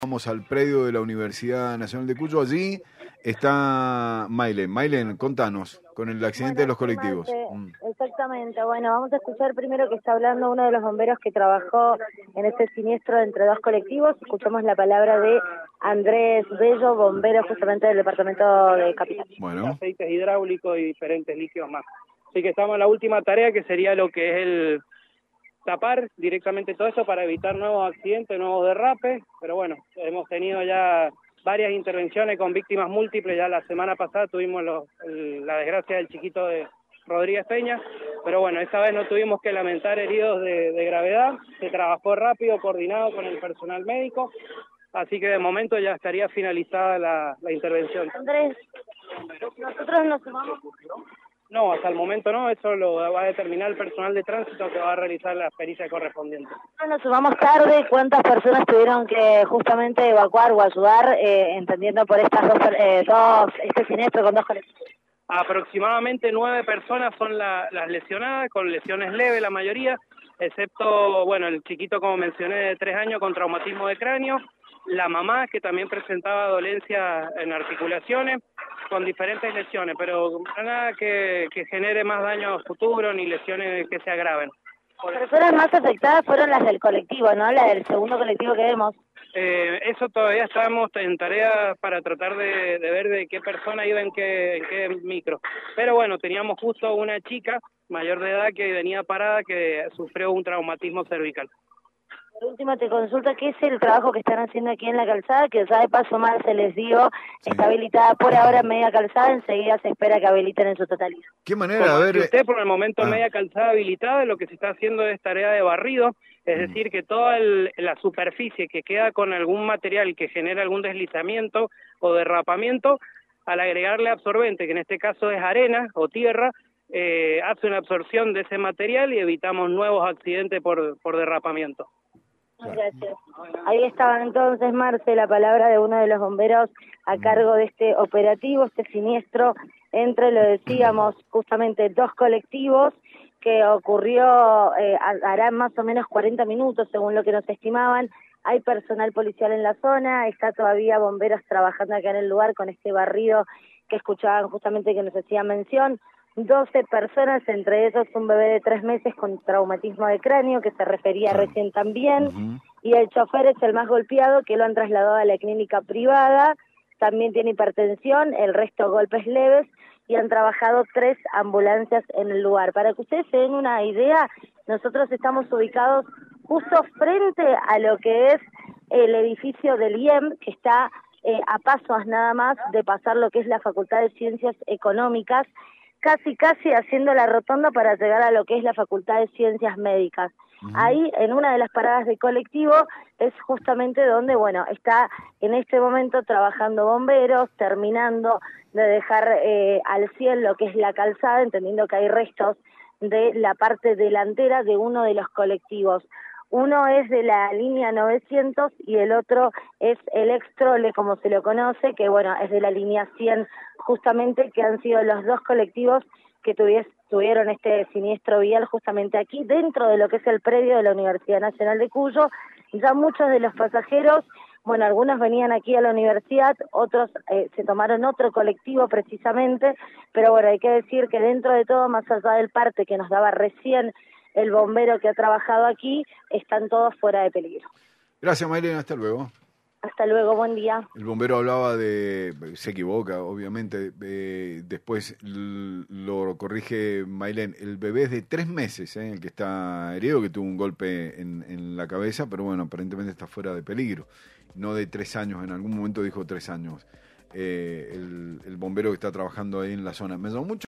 Vamos al predio de la Universidad Nacional de Cuyo. Allí está Maylen. Maylen, contanos, con el accidente de los colectivos. Exactamente. Bueno, vamos a escuchar primero que está hablando uno de los bomberos que trabajó en este siniestro entre dos colectivos. Escuchamos la palabra de Andrés Bello, bombero justamente del departamento de Capital. Bueno. Aceites hidráulicos y diferentes líquidos más. Así que estamos en la última tarea, que sería lo que es el tapar directamente todo eso para evitar nuevos accidentes, nuevos derrapes, pero bueno, hemos tenido ya varias intervenciones con víctimas múltiples. Ya la semana pasada tuvimos la desgracia del chiquito de Rodríguez Peña, pero bueno, esta vez no tuvimos que lamentar heridos de gravedad. Se trabajó rápido, coordinado con el personal médico, así que de momento ya estaría finalizada la intervención. Andrés, nosotros nos sumamos. No, hasta el momento no, eso lo va a determinar el personal de tránsito que va a realizar la pericia correspondiente. Nos sumamos tarde. ¿Cuántas personas tuvieron que justamente evacuar o ayudar, entendiendo por estas este siniestro con dos colectivos? Aproximadamente 9 personas son las lesionadas, con lesiones leves la mayoría, excepto, bueno, el chiquito, como mencioné, de 3 años con traumatismo de cráneo, la mamá, que también presentaba dolencias en articulaciones, con diferentes lesiones, pero nada que genere más daño futuro ni lesiones que se agraven. Las personas más afectadas fueron las del colectivo, ¿no? La del segundo colectivo que vemos. Eso todavía estamos en tarea para tratar de ver de qué persona iba en qué micro. Pero bueno, teníamos justo una chica mayor de edad que venía parada, que sufrió un traumatismo cervical. Por último, te consulto qué es el trabajo que están haciendo aquí en la calzada, que ya de paso mal se les dio, sí. Está habilitada por ahora media calzada, enseguida se espera que habiliten en su totalidad. ¿Qué manera? A ver, usted por el momento media calzada habilitada, lo que se está haciendo es tarea de barrido, es decir, que toda la superficie que queda con algún material que genera algún deslizamiento o derrapamiento, al agregarle absorbente, que en este caso es arena o tierra, hace una absorción de ese material y evitamos nuevos accidentes por derrapamiento. Gracias. Ahí estaba entonces, Marce, la palabra de uno de los bomberos a cargo de este operativo, este siniestro entre, lo decíamos, justamente dos colectivos que ocurrió, harán más o menos 40 minutos según lo que nos estimaban. Hay personal policial en la zona, está todavía bomberos trabajando acá en el lugar con este barrido que escuchaban justamente que nos hacía mención. 12 personas, entre ellos un bebé de 3 meses con traumatismo de cráneo, que se refería recién también, y el chofer es el más golpeado, que lo han trasladado a la clínica privada, también tiene hipertensión, el resto golpes leves, y han trabajado 3 ambulancias en el lugar. Para que ustedes se den una idea, nosotros estamos ubicados justo frente a lo que es el edificio del IEM, que está a pasos nada más de pasar lo que es la Facultad de Ciencias Económicas, casi haciendo la rotonda para llegar a lo que es la Facultad de Ciencias Médicas. Ahí, en una de las paradas de colectivo, es justamente donde, bueno, está en este momento trabajando bomberos, terminando de dejar al cielo lo que es la calzada, entendiendo que hay restos de la parte delantera de uno de los colectivos. Uno es de la línea 900 y el otro es el Extrole, como se lo conoce, que bueno, es de la línea 100, justamente, que han sido los dos colectivos que tuvieron este siniestro vial justamente aquí, dentro de lo que es el predio de la Universidad Nacional de Cuyo. Ya muchos de los pasajeros, bueno, algunos venían aquí a la universidad, otros se tomaron otro colectivo precisamente, pero bueno, hay que decir que dentro de todo, más allá del parte que nos daba recién el bombero que ha trabajado aquí, están todos fuera de peligro. Gracias, Maylen, hasta luego. Hasta luego, buen día. El bombero hablaba se equivoca, obviamente, después lo corrige Maylen, el bebé es de 3 meses, el que está herido, que tuvo un golpe en la cabeza, pero bueno, aparentemente está fuera de peligro, no de 3 años, en algún momento dijo 3 años, el bombero que está trabajando ahí en la zona. Me llamó mucho